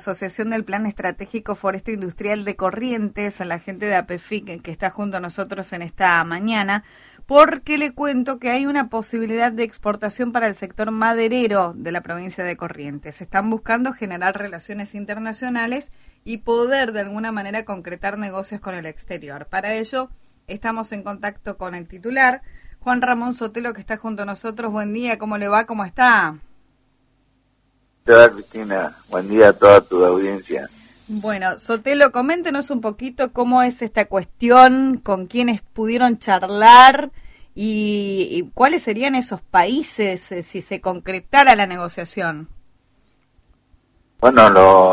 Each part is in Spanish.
Asociación del Plan Estratégico Foresto Industrial de Corrientes, a la gente de APEFIC que está junto a nosotros en esta mañana, porque le cuento que hay una posibilidad de exportación para el sector maderero de la provincia de Corrientes. Están buscando generar relaciones internacionales y poder de alguna manera concretar negocios con el exterior. Para ello estamos en contacto con el titular, Juan Ramón Sotelo, que está junto a nosotros. Buen día, ¿cómo le va? ¿Cómo está? Hola Cristina, buen día a toda tu audiencia. Bueno, Sotelo, coméntenos un poquito cómo es esta cuestión, con quiénes pudieron charlar y cuáles serían esos países si se concretara la negociación. Bueno,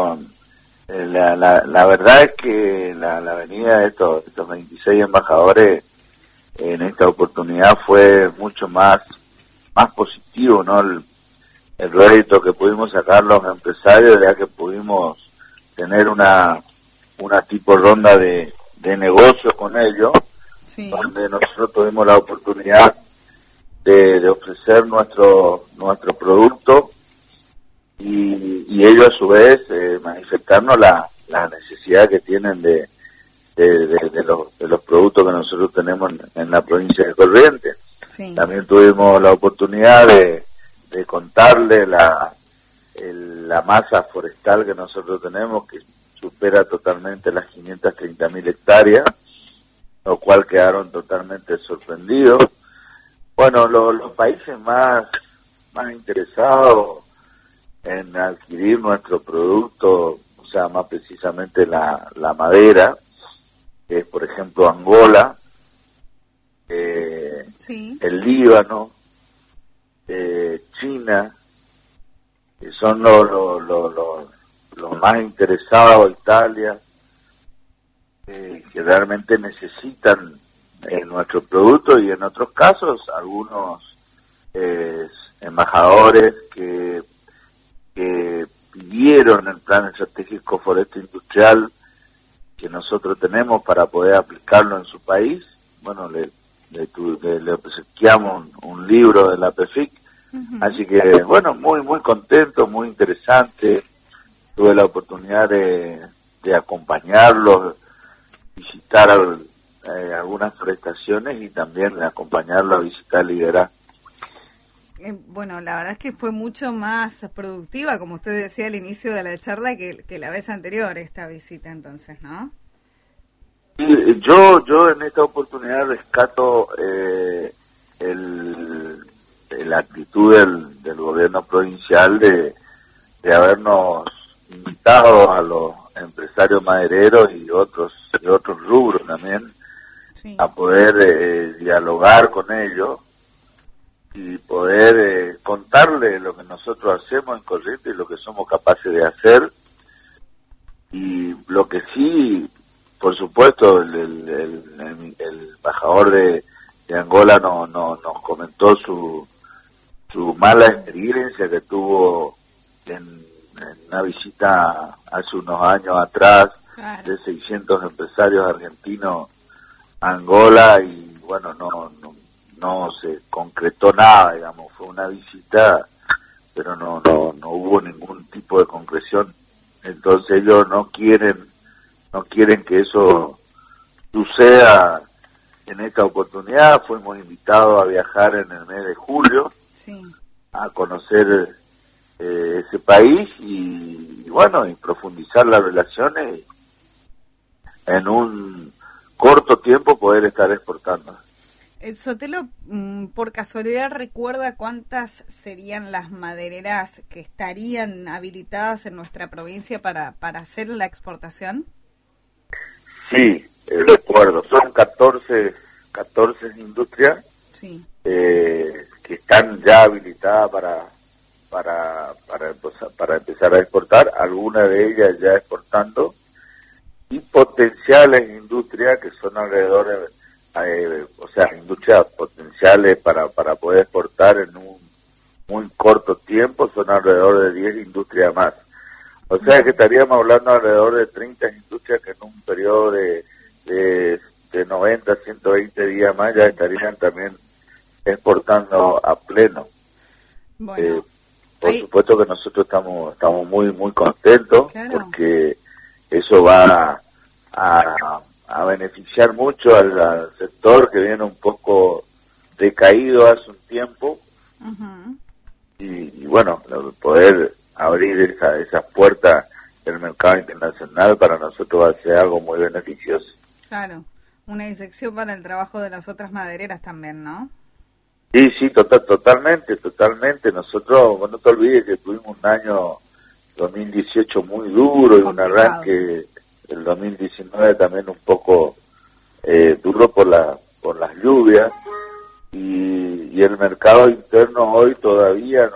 la verdad es que la venida de estos 26 embajadores en esta oportunidad fue mucho más positivo, ¿no? El rédito que pudimos sacar los empresarios, ya que pudimos tener una tipo ronda de negocio con ellos, sí, donde nosotros tuvimos la oportunidad de ofrecer nuestro producto y ellos a su vez manifestarnos la necesidad que tienen de los productos que nosotros tenemos en la provincia de Corrientes. Sí. También tuvimos la oportunidad de contarle la masa forestal que nosotros tenemos, que supera totalmente las 530.000 hectáreas, lo cual quedaron totalmente sorprendidos. Bueno, los países más interesados en adquirir nuestro producto, o sea, más precisamente la madera, que es por ejemplo Angola, sí, el Líbano, China, que son los más interesados, Italia, que realmente necesitan nuestro producto, y en otros casos algunos embajadores que pidieron el plan estratégico foresto industrial que nosotros tenemos para poder aplicarlo en su país. Bueno, le obsequiamos un libro de la APEFIC. Así que, bueno, muy contento, muy interesante. Tuve la oportunidad de acompañarlos, visitar algunas prestaciones y también de acompañarlos a visitar Liderazgo. Bueno, la verdad es que fue mucho más productiva, como usted decía al inicio de la charla, que la vez anterior esta visita, entonces, ¿no? Sí, yo en esta oportunidad rescato la actitud del gobierno provincial de habernos invitado a los empresarios madereros y otros rubros también, sí, a poder dialogar con ellos y poder contarles lo que nosotros hacemos en Corrientes y lo que somos capaces de hacer. Y lo que sí, por supuesto, el embajador de Angola nos comentó su mala experiencia que tuvo en una visita hace unos años atrás, claro, de 600 empresarios argentinos a Angola, y bueno, no se concretó nada, digamos, fue una visita, pero no hubo ningún tipo de concreción. Entonces ellos no quieren que eso suceda en esta oportunidad. Fuimos invitados a viajar en el mes de julio, sí, a conocer ese país y bueno, y profundizar las relaciones y en un corto tiempo poder estar exportando. Sotelo, por casualidad, ¿recuerda cuántas serían las madereras que estarían habilitadas en nuestra provincia para hacer la exportación? Sí, recuerdo, son 14 industrias, sí, que están ya habilitadas para empezar a exportar, algunas de ellas ya exportando, y potenciales industrias que son alrededor de, o sea, industrias potenciales para poder exportar en un muy corto tiempo, son alrededor de 10 industrias más. O sea que estaríamos hablando alrededor de 30 industrias que en un periodo de 90, 120 días más ya estarían también exportando a pleno. Bueno, Por supuesto que nosotros estamos muy muy contentos, claro, porque eso va a beneficiar mucho al sector que viene un poco decaído hace un tiempo. Uh-huh. Y bueno, poder abrir esa puerta del mercado internacional para nosotros va a ser algo muy beneficioso. Claro, una inyección para el trabajo de las otras madereras también, ¿no? Sí, totalmente. Nosotros, no te olvides que tuvimos un año 2018 muy duro y un arranque el 2019 también un poco duro por las lluvias, y el mercado interno hoy todavía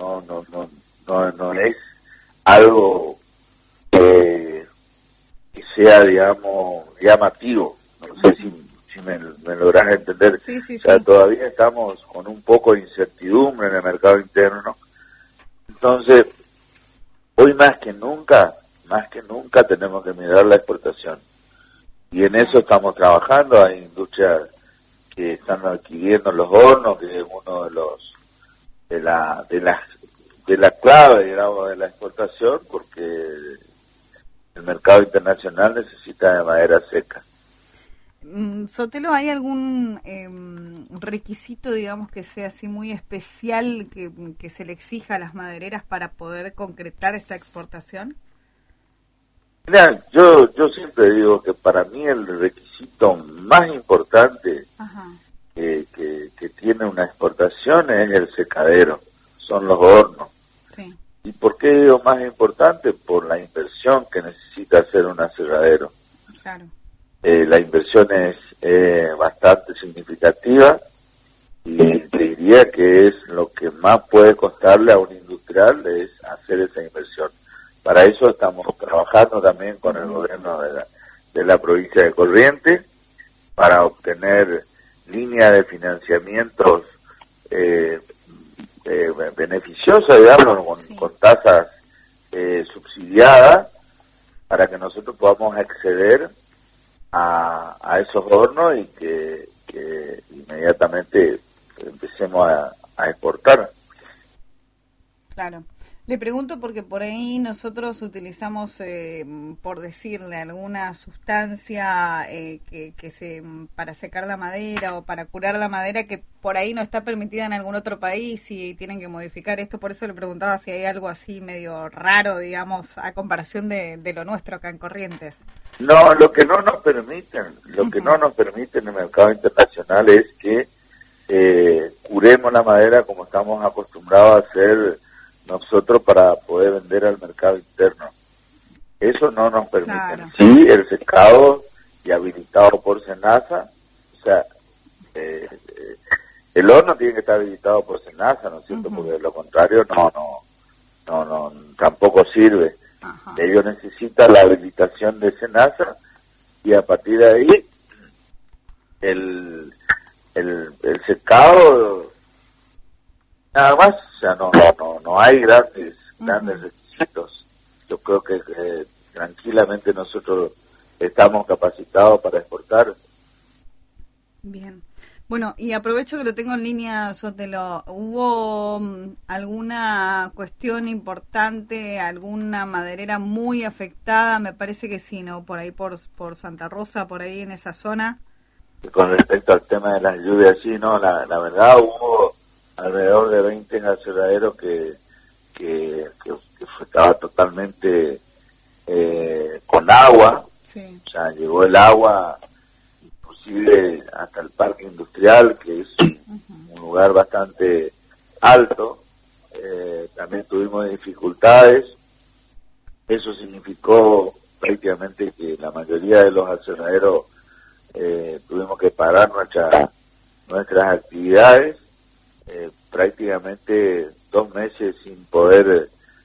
no es algo que sea, digamos, llamativo. No sé si me lográs entender. Sí, o sea, todavía estamos con un poco de incertidumbre en el mercado interno. Entonces, hoy más que nunca tenemos que mirar la exportación. Y en eso estamos trabajando. Hay industrias que están adquiriendo los hornos, que es uno de la clave, digamos, de la exportación, porque el mercado internacional necesita de madera seca. Sotelo, ¿hay algún requisito, digamos, que sea así muy especial que se le exija a las madereras para poder concretar esta exportación? Mira, yo siempre digo que para mí el requisito más importante que tiene una exportación es el secadero, son los hornos. Sí. ¿Y por qué digo más importante? Por la inversión que necesita hacer un aserradero. Claro. La inversión es bastante significativa, y te diría que es lo que más puede costarle a un industrial, es hacer esa inversión. Para eso estamos trabajando también con el gobierno de la provincia de Corrientes para obtener líneas de financiamientos beneficiosas, digamos, con tasas subsidiadas, para que nosotros podamos acceder a esos hornos y que inmediatamente empecemos a exportar. Claro. Le pregunto porque por ahí nosotros utilizamos, por decirle, alguna sustancia para secar la madera o para curar la madera que por ahí no está permitida en algún otro país y tienen que modificar esto. Por eso le preguntaba si hay algo así medio raro, digamos, a comparación de lo nuestro acá en Corrientes. No, lo que no nos permiten en el mercado internacional es que curemos la madera como estamos acostumbrados a hacer nosotros para poder vender al mercado interno. Eso no nos permite. Claro. Sí, el secado y habilitado por SENASA, o sea, el horno tiene que estar habilitado por SENASA, ¿no es cierto? Porque de lo contrario no tampoco sirve. Ellos necesitan la habilitación de SENASA, y a partir de ahí el secado nada más. O sea, no hay grandes requisitos. Yo creo que tranquilamente nosotros estamos capacitados para exportar. Bien. Bueno, y aprovecho que lo tengo en línea, Sotelo. ¿Hubo alguna cuestión importante, alguna maderera muy afectada? Me parece que sí, ¿no? Por ahí por Santa Rosa, por ahí en esa zona. Con respecto al tema de las lluvias, sí, no, la verdad hubo alrededor de 20 aserraderos que estaba totalmente con agua. Sí. O sea, llegó el agua inclusive hasta el parque industrial, que es un lugar bastante alto. También tuvimos dificultades. Eso significó prácticamente que la mayoría de los aserraderos tuvimos que parar nuestras actividades. Prácticamente 2 meses sin poder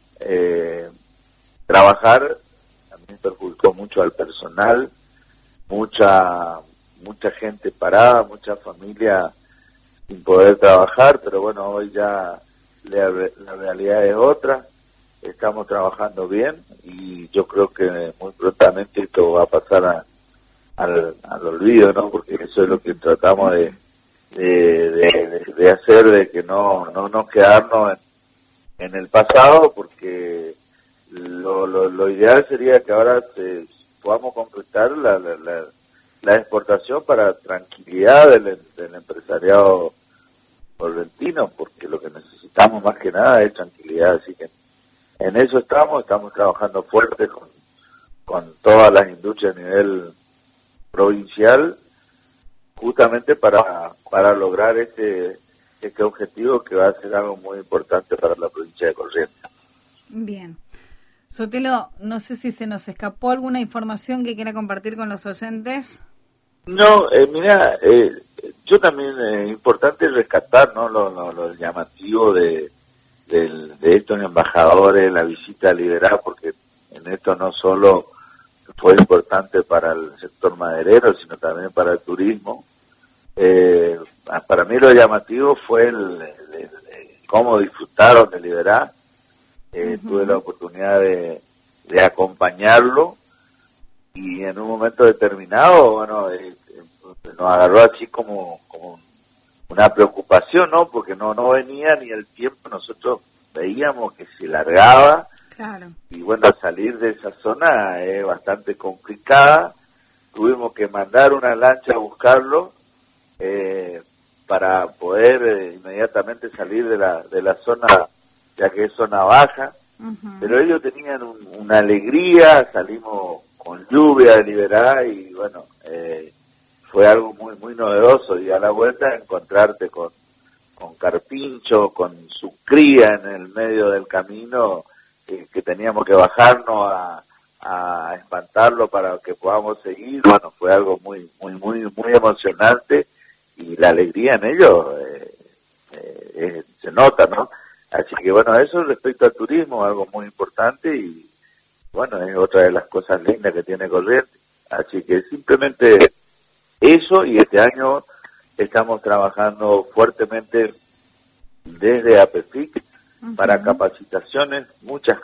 trabajar. También perjudicó mucho al personal, mucha gente parada, mucha familia sin poder trabajar, pero bueno, hoy ya la realidad es otra. Estamos trabajando bien y yo creo que muy prontamente esto va a pasar al olvido, ¿no? Porque eso es lo que tratamos de hacer, de que no quedarnos en el pasado, porque lo ideal sería que ahora podamos concretar la exportación para tranquilidad del empresariado correntino, porque lo que necesitamos más que nada es tranquilidad. Así que en eso estamos trabajando fuerte con todas las industrias a nivel provincial, justamente para lograr este objetivo, que va a ser algo muy importante para la provincia de Corrientes. Bien. Sotelo, no sé si se nos escapó alguna información que quiera compartir con los oyentes. No, mira, yo también es importante rescatar, ¿no?, lo llamativo de estos embajadores, la visita a Liberá, porque en esto no solo fue importante para el sector maderero, sino también para el turismo. Para mí lo llamativo fue el cómo disfrutaron de Liberá. Tuve la oportunidad de acompañarlo, y en un momento determinado, bueno, nos agarró así como una preocupación, ¿no? Porque no venía ni el tiempo, nosotros veíamos que se largaba. Claro. Y bueno, salir de esa zona es bastante complicada. Tuvimos que mandar una lancha a buscarlo para poder inmediatamente salir de la zona, ya que es zona baja. Pero ellos tenían una alegría, salimos con lluvia de Liberá, y bueno, fue algo muy muy novedoso, y a la vuelta encontrarte con carpincho, con su cría en el medio del camino, que teníamos que bajarnos a espantarlo para que podamos seguir. Bueno, fue algo muy muy muy muy emocionante, y la alegría en ellos se nota, ¿no? Así que bueno, eso respecto al turismo, algo muy importante, y bueno, es otra de las cosas lindas que tiene Corrientes. Así que simplemente eso, y este año estamos trabajando fuertemente desde APEFIC para capacitaciones, muchísimas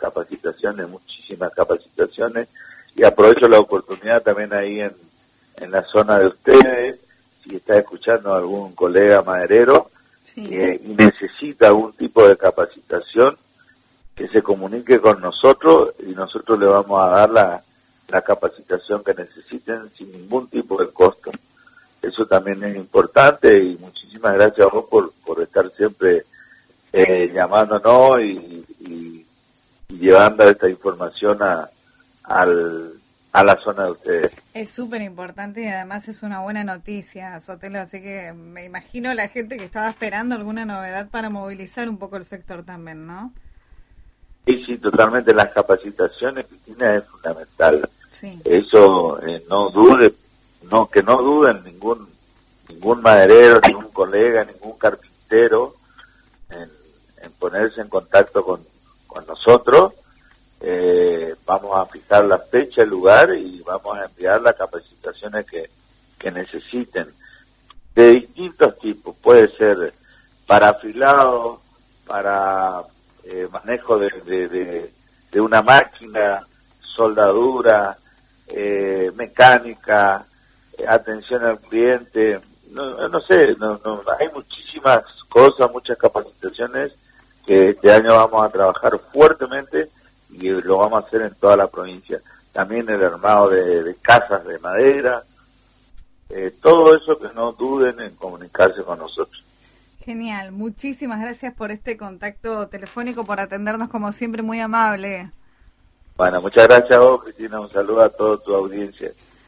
capacitaciones, y aprovecho la oportunidad también ahí en la zona de ustedes, si está escuchando algún colega maderero y necesita algún tipo de capacitación, que se comunique con nosotros, y nosotros le vamos a dar la capacitación que necesiten sin ningún tipo de costo. Eso también es importante, y muchísimas gracias a vos por estar siempre llamándonos y llevando esta información a la zona de ustedes. Es súper importante, y además es una buena noticia, Sotelo, así que me imagino la gente que estaba esperando alguna novedad para movilizar un poco el sector también, ¿no? Sí, totalmente. Las capacitaciones, Cristina, es fundamental. Sí. Eso que no duden ningún maderero, ningún colega, ningún carpintero en ponerse en contacto con nosotros. Vamos a fijar la fecha, el lugar, y vamos a enviar las capacitaciones que necesiten, de distintos tipos. Puede ser para afilado, para manejo de una máquina, soldadura, mecánica, atención al cliente, no sé, hay muchísimas cosas, muchas capacitaciones que este año vamos a trabajar fuertemente, y lo vamos a hacer en toda la provincia. También el armado de casas de madera, todo eso, que no duden en comunicarse con nosotros. Genial, muchísimas gracias por este contacto telefónico, por atendernos como siempre, muy amable. Bueno, muchas gracias a vos, Cristina, un saludo a toda tu audiencia.